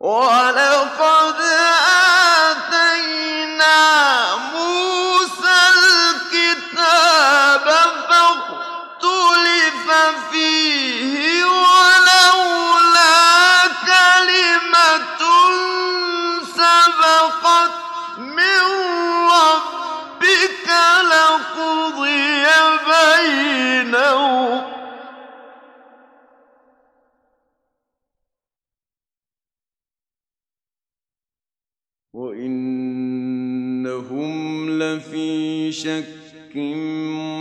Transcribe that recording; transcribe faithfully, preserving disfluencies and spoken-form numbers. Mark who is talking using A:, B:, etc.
A: وَلَقَدْ آتَيْنَا مُوسَى الْكِتَابَ فَاخْتُلِفَ فِيهِ وَلَوْلَا كَلِمَةٌ سَبَقَتْ مِن رَّبِّكَ لَقُضِيَ بَيْنَهُمْ ۚ وَإِنَّهُمْ لَفِي شَكٍّ